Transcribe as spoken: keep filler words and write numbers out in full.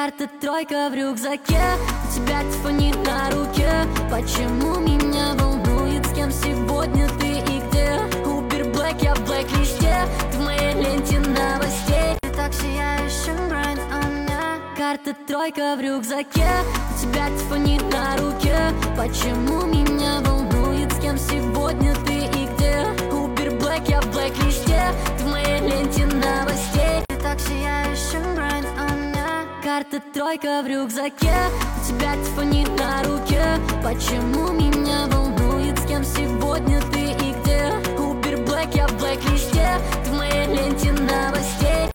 Карта тройка в рюкзаке, у тебя Тиффани на руке. Почему меня волнует, с кем сегодня ты и где? Убер Блэк, я в блэк-листе, ты в моей ленте новостей. Ты так сияющим брайт, а у меня карта тройка в рюкзаке, у тебя Тиффани на руке. Почему меня волнует, с кем сегодня ты и где? Убер Блэк, я в блэк-листе, ты в моей ленте новостей. Ты так сияющим брайт, а у меня карта тройка в рюкзаке, у тебя Тиффани на руке. Почему меня волнует, с кем сегодня ты и где? Убер Блэк, я в блэк-листе, ты в моей ленте новостей.